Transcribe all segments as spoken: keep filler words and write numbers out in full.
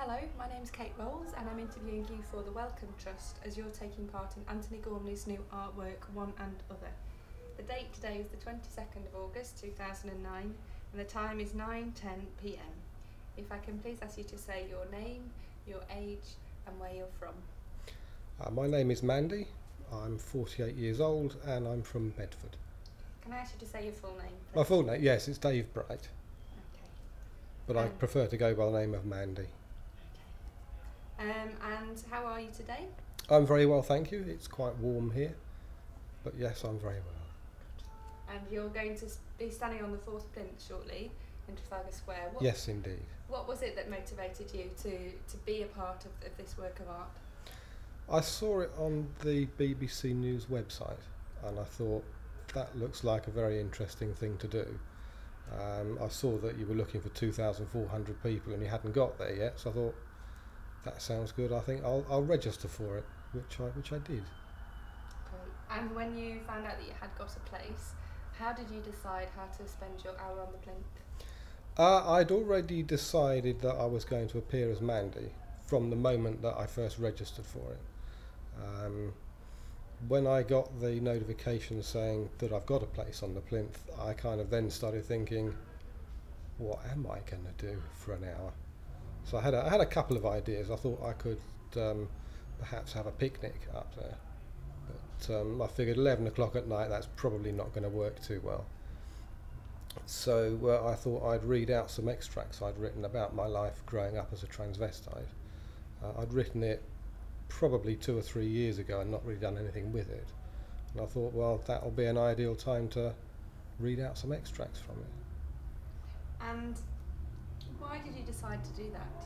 Hello, my name's Kate Rolls and I'm interviewing you for the Wellcome Trust as you're taking part in Anthony Gormley's new artwork, One and Other. The date today is the twenty-second of August two thousand nine and the time is nine ten p m. If I can please ask you to say your name, your age and where you're from. Uh, my name is Mandy, I'm forty-eight years old and I'm from Bedford. Can I ask you to say your full name, please? My full name, yes, it's Dave Bright, Okay. but I Um, prefer to go by the name of Mandy. Okay. Um, and how are you today? I'm very well, thank you. It's quite warm here, but yes, I'm very well. And you're going to s- be standing on the fourth plinth shortly in Trafalgar Square. What, Yes, indeed. What was it that motivated you to, to be a part of, of this work of art? I saw it on the B B C News website and I thought that looks like a very interesting thing to do. Um, I saw that you were looking for two thousand four hundred people and you hadn't got there yet, so I thought that sounds good. I think I'll, I'll register for it, which I which I did. Great. And when you found out that you had got a place, how did you decide how to spend your hour on the plinth? Uh, I'd already decided that I was going to appear as Mandy from the moment that I first registered for it. Um, when I got the notification saying that I've got a place on the plinth, I kind of then started thinking, what am I going to do for an hour? So I had a, I had a couple of ideas. I thought I could um, perhaps have a picnic up there, but um, I figured eleven o'clock at night that's probably not going to work too well. So uh, I thought I'd read out some extracts I'd written about my life growing up as a transvestite. Uh, I'd written it probably two or three years ago and not really done anything with it. And I thought, well, that'll be an ideal time to read out some extracts from it. And why did you decide to do that?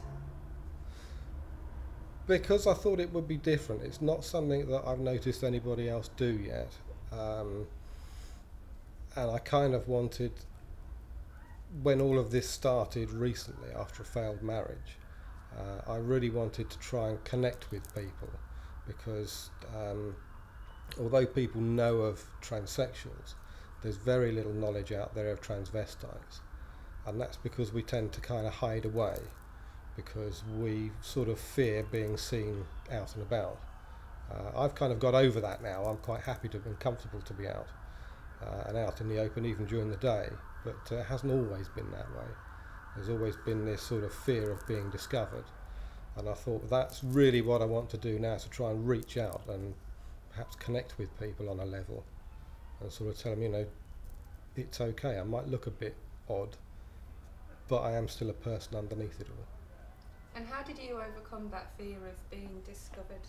Because I thought it would be different. It's not something that I've noticed anybody else do yet. Um, and I kind of wanted, when all of this started recently after a failed marriage, uh, I really wanted to try and connect with people because um, although people know of transsexuals, there's very little knowledge out there of transvestites. And that's because we tend to kind of hide away because we sort of fear being seen out and about. Uh, I've kind of got over that now. I'm quite happy to and comfortable to be out uh, and out in the open even during the day, but uh, it hasn't always been that way. There's always been this sort of fear of being discovered, and I thought that's really what I want to do now, to try and reach out and perhaps connect with people on a level and sort of tell them, you know, it's okay, I might look a bit odd, but I am still a person underneath it all. And how did you overcome that fear of being discovered?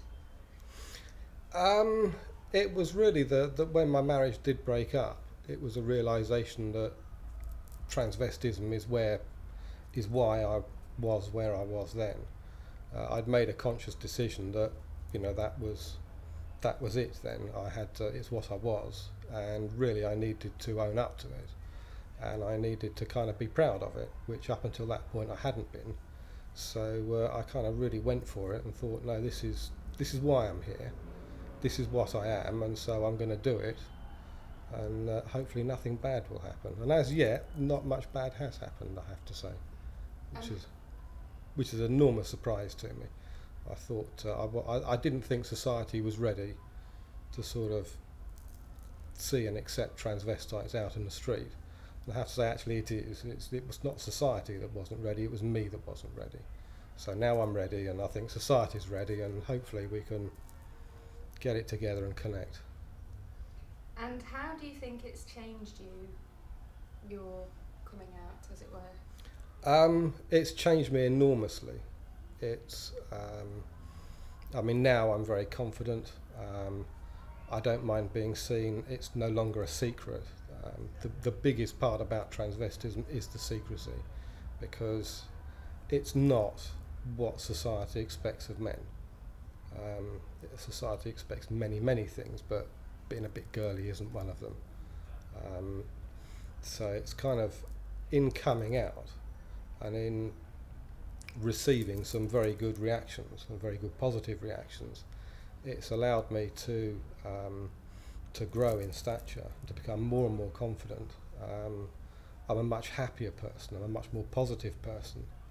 Um, it was really the, the when my marriage did break up, it was a realisation that transvestism is where is why I was where I was then. Uh, I'd made a conscious decision that, you know, that was that was it then. I had to, it's what I was, and really I needed to own up to it, and I needed to kind of be proud of it, which up until that point I hadn't been. So uh, I kind of really went for it and thought, no, this is this is why I'm here. This is what I am, and so I'm going to do it, and uh, hopefully nothing bad will happen. And as yet, not much bad has happened, I have to say, which Um, is which is an enormous surprise to me. I thought uh, I, wa- I, I didn't think society was ready to sort of see and accept transvestites out in the street. And I have to say, actually, it is. It's, it was not society that wasn't ready; it was me that wasn't ready. So now I'm ready, and I think society's ready, and hopefully we can get it together and connect. And how do you think it's changed you, your coming out, as it were? Um, it's changed me enormously. It's, um, I mean, now I'm very confident. Um, I don't mind being seen. It's no longer a secret. Um, the, the biggest part about transvestism is the secrecy, because it's not what society expects of men. Um, society expects many, many things, but being a bit girly isn't one of them. Um, so it's kind of in coming out and in receiving some very good reactions, some very good positive reactions, it's allowed me to um, to grow in stature, to become more and more confident. Um, I'm a much happier person, I'm a much more positive person,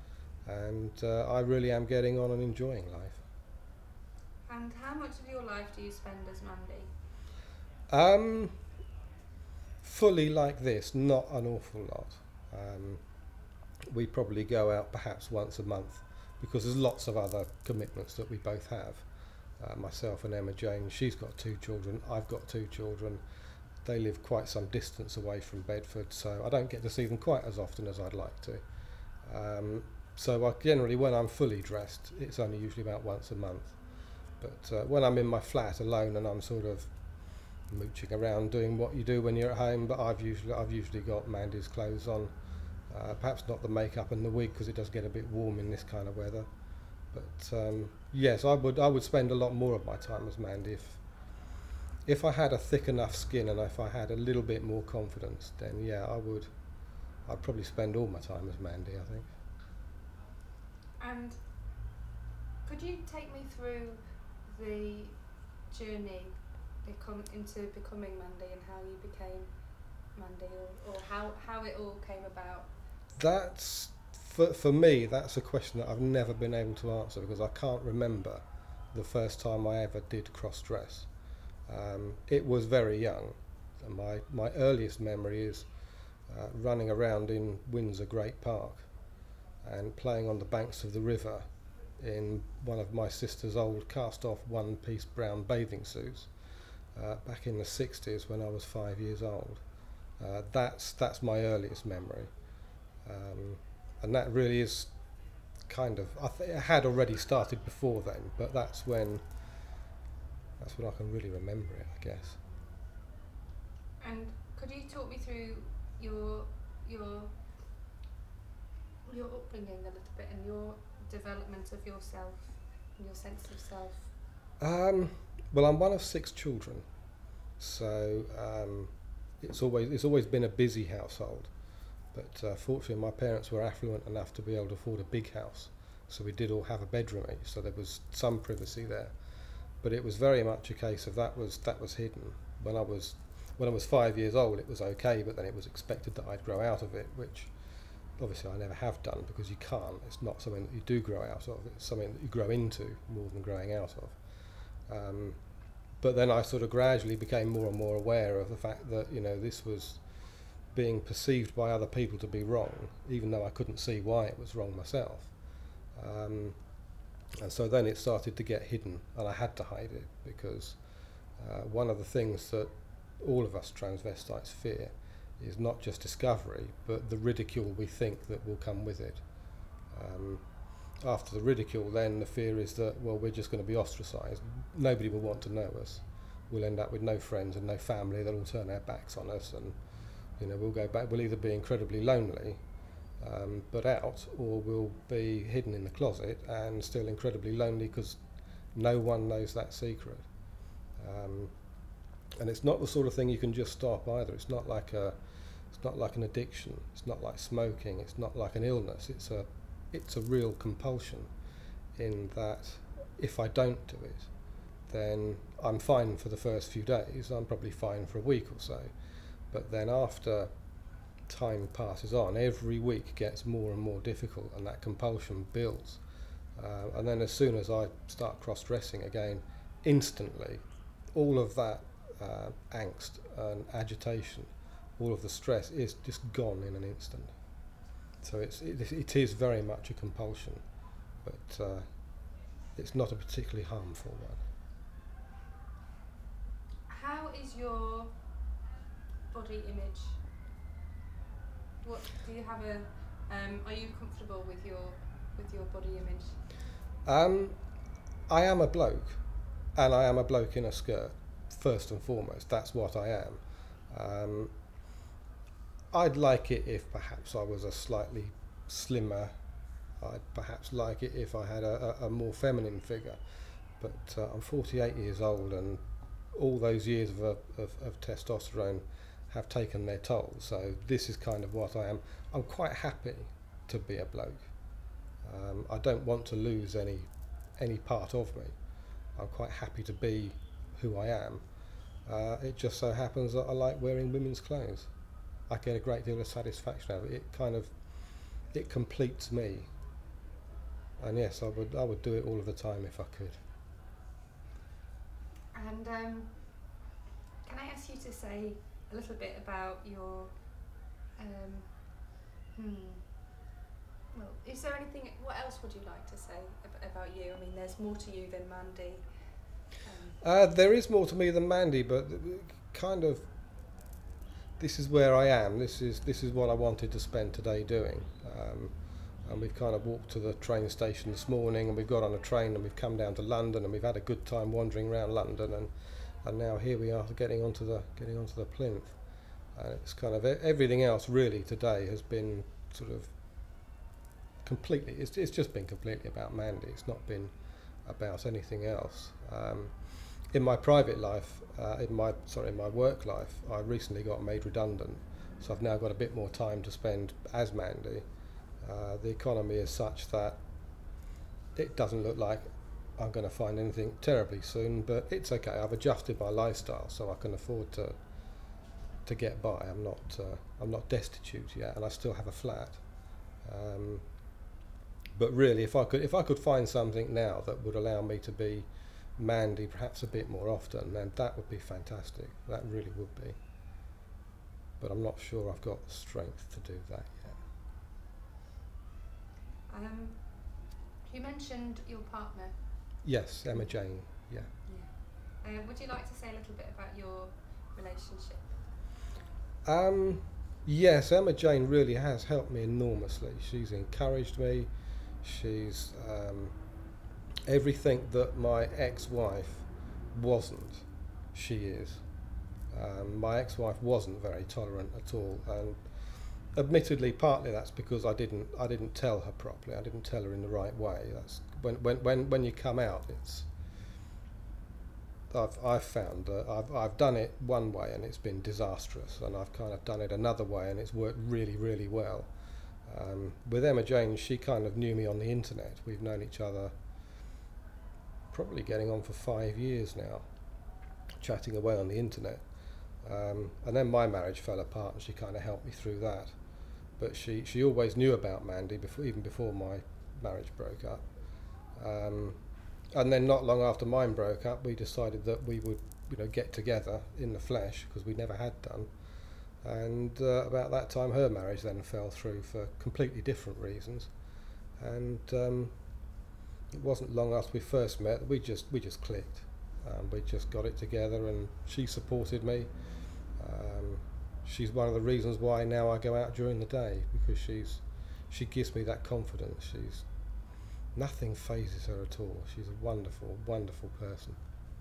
and uh, I really am getting on and enjoying life. And how much of your life do you spend as Mandy? Um, fully like this, not an awful lot. Um, we probably go out perhaps once a month because there's lots of other commitments that we both have. Uh, myself and Emma Jane, she's got two children, I've got two children. They live quite some distance away from Bedford, so I don't get to see them quite as often as I'd like to. Um, so I generally, when I'm fully dressed, it's only usually about once a month. But uh, when I'm in my flat alone and I'm sort of mooching around doing what you do when you're at home, but I've usually I've usually got Mandy's clothes on. Uh, perhaps not the makeup and the wig because it does get a bit warm in this kind of weather. But um, yes, I would I would spend a lot more of my time as Mandy if if I had a thick enough skin and if I had a little bit more confidence. Then yeah, I would. I'd probably spend all my time as Mandy, I think. And could you take me through the journey become, into becoming Mandy and how you became Mandy, or, or how, how it all came about? That's, for, for me, that's a question that I've never been able to answer because I can't remember the first time I ever did cross-dress. Um, it was very young. And my, my earliest memory is uh, running around in Windsor Great Park and playing on the banks of the river in one of my sister's old cast-off one-piece brown bathing suits uh, back in the sixties when I was five years old. Uh, that's that's my earliest memory, um, and that really is kind of I th- it had already started before then, but that's when that's when I can really remember it, I guess. And could you talk me through your your your upbringing a little bit and your development of yourself and your sense of self? Um, well, I'm one of six children, so um, it's always it's always been a busy household. But uh, fortunately, my parents were affluent enough to be able to afford a big house, so we did all have a bedroom each. So there was some privacy there, but it was very much a case of that was that was hidden. When I was when I was five years old, it was okay, but then it was expected that I'd grow out of it, which obviously I never have done because you can't. It's not something that you do grow out of. It's something that you grow into more than growing out of. Um, but then I sort of gradually became more and more aware of the fact that, you know, this was being perceived by other people to be wrong, even though I couldn't see why it was wrong myself. Um, and so then it started to get hidden, and I had to hide it because uh, one of the things that all of us transvestites fear is not just discovery, but the ridicule we think that will come with it. Um, after the ridicule, then the fear is that, well, we're just going to be ostracised. Nobody will want to know us. We'll end up with no friends and no family. They'll all turn their backs on us, and you know, we'll go back. We'll either be incredibly lonely, um, but out, or we'll be hidden in the closet and still incredibly lonely because no one knows that secret. Um, and it's not the sort of thing you can just stop either. It's not like a It's not like an addiction. It's not like smoking. It's not like an illness. It's a, it's a real compulsion. In that, if I don't do it, then I'm fine for the first few days. I'm probably fine for a week or so, but then after time passes on, every week gets more and more difficult, and that compulsion builds. Uh, and then as soon as I start cross-dressing again, instantly, all of that uh, angst and agitation, all of the stress is just gone in an instant. So it's it, it is very much a compulsion, but uh, it's not a particularly harmful one. How is your body image? What do you have a? Um, are you comfortable with your with your body image? Um, I am a bloke, and I am a bloke in a skirt. First and foremost, that's what I am. Um, I'd like it if perhaps I was a slightly slimmer. I'd perhaps like it if I had a, a, a more feminine figure. But uh, I'm forty-eight years old, and all those years of, of, of testosterone have taken their toll. So this is kind of what I am. I'm quite happy to be a bloke. Um, I don't want to lose any any part of me. I'm quite happy to be who I am. Uh, it just so happens that I like wearing women's clothes. I get a great deal of satisfaction out of it. It kind of, it completes me. and yes, I would I would do it all of the time if I could. And um, can I ask you to say a little bit about your, um, hmm, well, is there anything, what else would you like to say ab- about you? I mean, there's more to you than Mandy. Um, Uh, there is more to me than Mandy, but kind of this is where I am. This is this is what I wanted to spend today doing. Um, and we've kind of walked to the train station this morning, and we've got on a train, and we've come down to London, and we've had a good time wandering around London, and and now here we are getting onto the getting onto the plinth. And it's kind of e- everything else really today has been sort of completely. It's it's just been completely about Mandy. It's not been about anything else. Um, in my private life, uh, in my sorry, in my work life, I recently got made redundant, so I've now got a bit more time to spend as Mandy. Uh, the economy is such that it doesn't look like I'm going to find anything terribly soon, but it's okay. I've adjusted my lifestyle so I can afford to to get by. I'm not uh, I'm not destitute yet, and I still have a flat. Um, but really, if I could if I could find something now that would allow me to be Mandy perhaps a bit more often, then that would be fantastic. That really would be. But I'm not sure I've got the strength to do that yet. um, you mentioned your partner. Yes, Emma Jane. Yeah. Yeah. Uh, would you like to say a little bit about your relationship? Um, yes, Emma Jane really has helped me enormously. She's encouraged me. She's um, everything that my ex-wife wasn't, she is. Um, my ex-wife wasn't very tolerant at all, and admittedly, partly that's because I didn't I didn't tell her properly. I didn't tell her in the right way. That's when when when, when you come out, it's. I've I've found that I've I've done it one way and it's been disastrous, and I've kind of done it another way and it's worked really really well. Um, with Emma Jane, she kind of knew me on the internet. We've known each other probably getting on for five years now, chatting away on the internet. Um, and then my marriage fell apart, and she kind of helped me through that. But she, she always knew about Mandy before, even before my marriage broke up. Um, and then not long after mine broke up, we decided that we would, you know, get together in the flesh, because we never had done. And uh, about that time, her marriage then fell through for completely different reasons. And um, it wasn't long after we first met that we just we just clicked. Um, we just got it together, and she supported me. Um, she's one of the reasons why now I go out during the day, because she's she gives me that confidence. She's nothing phases her at all. She's a wonderful, wonderful person.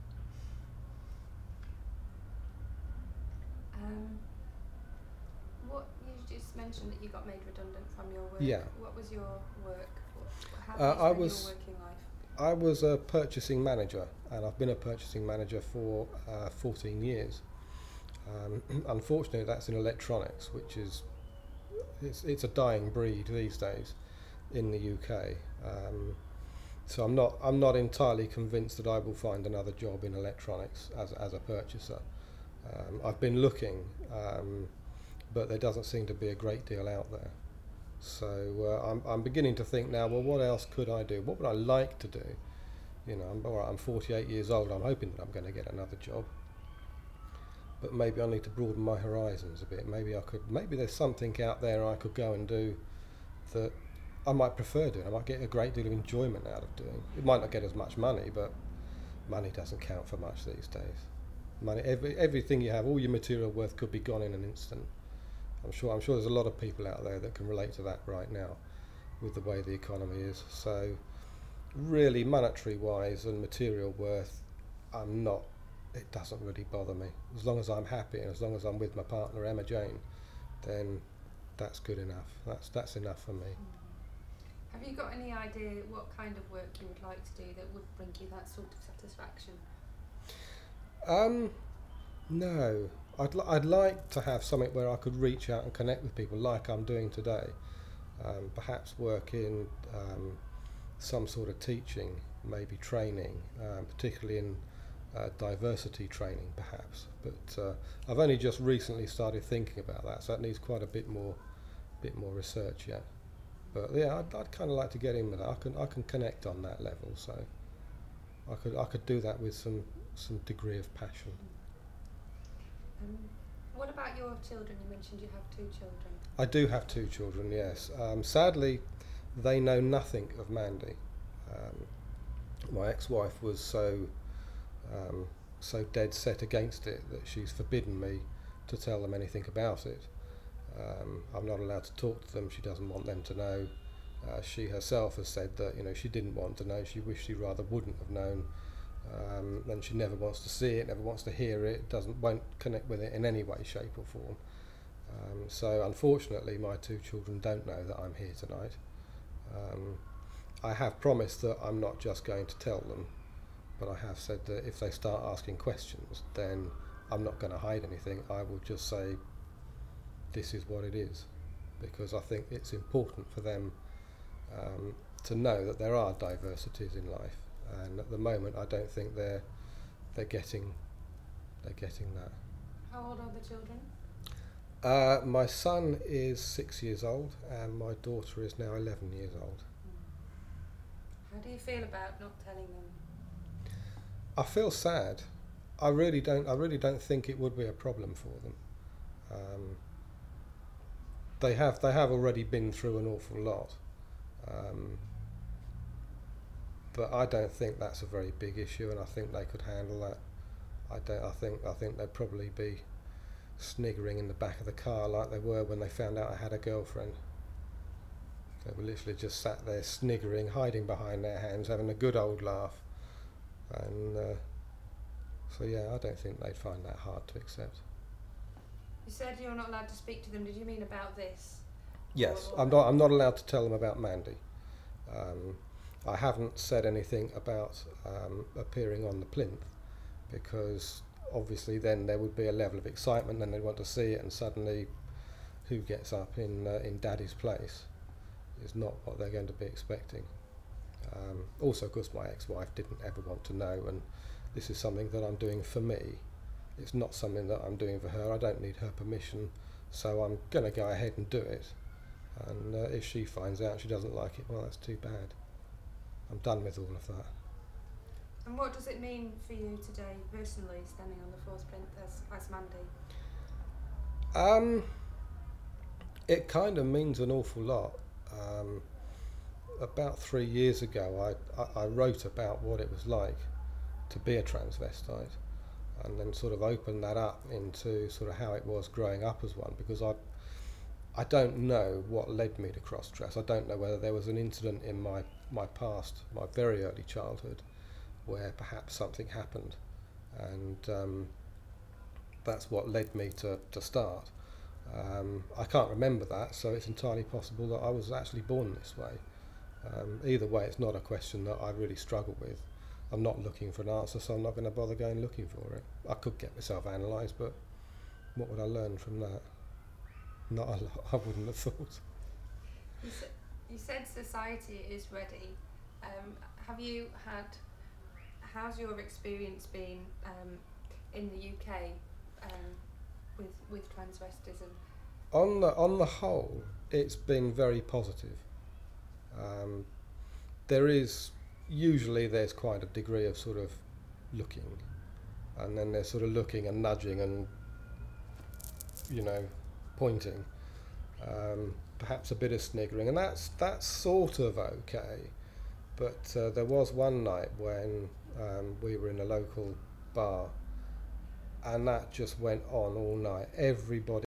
Um, what you just mentioned that you got made redundant from your work. Yeah. What was your work? What, how Uh, did you I spend was- your working life? I was a purchasing manager, and I've been a purchasing manager for uh, fourteen years. Um, unfortunately, that's in electronics, which is it's it's a dying breed these days in the U K. Um, so I'm not I'm not entirely convinced that I will find another job in electronics as as a purchaser. Um, I've been looking, um, but there doesn't seem to be a great deal out there. So uh, I'm I'm beginning to think now. Well, what else could I do? What would I like to do? You know, I'm, all right, I'm forty-eight years old. I'm hoping that I'm going to get another job. But maybe I need to broaden my horizons a bit. Maybe I could. Maybe there's something out there I could go and do that I might prefer doing. I might get a great deal of enjoyment out of doing. It might not get as much money, but money doesn't count for much these days. Money, every everything you have, all your material worth could be gone in an instant. I'm sure I'm sure there's a lot of people out there that can relate to that right now with the way the economy is. So really, monetary wise and material worth, I'm not, it doesn't really bother me. As long as I'm happy and as long as I'm with my partner Emma Jane, then that's good enough. That's that's enough for me. Mm. Have you got any idea what kind of work you would like to do that would bring you that sort of satisfaction? Um, no. I'd, li- I'd like to have something where I could reach out and connect with people like I'm doing today. Um, perhaps work in um, some sort of teaching, maybe training, um, particularly in uh, diversity training perhaps. But uh, I've only just recently started thinking about that, so that needs quite a bit more, bit more research yet. But yeah, I'd, I'd kind of like to get in with that. I can I can connect on that level, so I could I could do that with some some degree of passion. Um, what about your children? You mentioned you have two children. I do have two children, yes. Um, sadly, they know nothing of Mandy. Um, my ex-wife was so um, so dead set against it that she's forbidden me to tell them anything about it. Um, I'm not allowed to talk to them. She doesn't want them to know. Uh, she herself has said that you know she didn't want to know. She wished she rather wouldn't have known. Um, and she never wants to see it, never wants to hear it. Doesn't won't connect with it in any way, shape, or form. Um, so unfortunately, my two children don't know that I'm here tonight. Um, I have promised that I'm not just going to tell them, but I have said that if they start asking questions, then I'm not going to hide anything. I will just say, this is what it is, because I think it's important for them um, to know that there are diversities in life, and at the moment I don't think they're they're getting they're getting that. How old are the children? Uh, my son is six years old, and my daughter is now eleven years old. How do you feel about not telling them? I feel sad. I really don't. I really don't think it would be a problem for them. Um, they have. They have already been through an awful lot, um, but I don't think that's a very big issue, and I think they could handle that. I don't. I think. I think they'd probably be sniggering in the back of the car like they were when they found out I had a girlfriend. They were literally just sat there sniggering, hiding behind their hands, having a good old laugh. And uh, so yeah, I don't think they'd find that hard to accept. You said you're not allowed to speak to them. Did you mean about this? Yes, Or- I'm not. I'm not allowed to tell them about Mandy. Um, I haven't said anything about um, appearing on the plinth, because obviously then there would be a level of excitement, then they'd want to see it, and suddenly who gets up in uh, in Daddy's place is not what they're going to be expecting. Um, also, because my ex-wife didn't ever want to know, and this is something that I'm doing for me. It's not something that I'm doing for her. I don't need her permission, so I'm going to go ahead and do it. And uh, if she finds out she doesn't like it, well, that's too bad. I'm done with all of that. And what does it mean for you today, personally, standing on the fourth plinth as, as Mandy? Um, it kind of means an awful lot. Um, about three years ago, I, I, I wrote about what it was like to be a transvestite, and then sort of opened that up into sort of how it was growing up as one, because I I don't know what led me to cross-dress. I don't know whether there was an incident in my, my past, my very early childhood, where perhaps something happened, and um, that's what led me to, to start. Um, I can't remember that, so it's entirely possible that I was actually born this way. Um, either way, it's not a question that I really struggle with. I'm not looking for an answer, so I'm not going to bother going looking for it. I could get myself analysed, but what would I learn from that? Not a lot, I wouldn't have thought. You, sa- you said society is ready. Um, have you had, how's your experience been um, in the U K um, with with transvestism? On the on the whole, it's been very positive. Um, there is usually there's quite a degree of sort of looking, and then there's sort of looking and nudging and you know pointing, um, perhaps a bit of sniggering, and that's that's sort of okay. But uh, there was one night when um, we were in a local bar, and that just went on all night. Everybody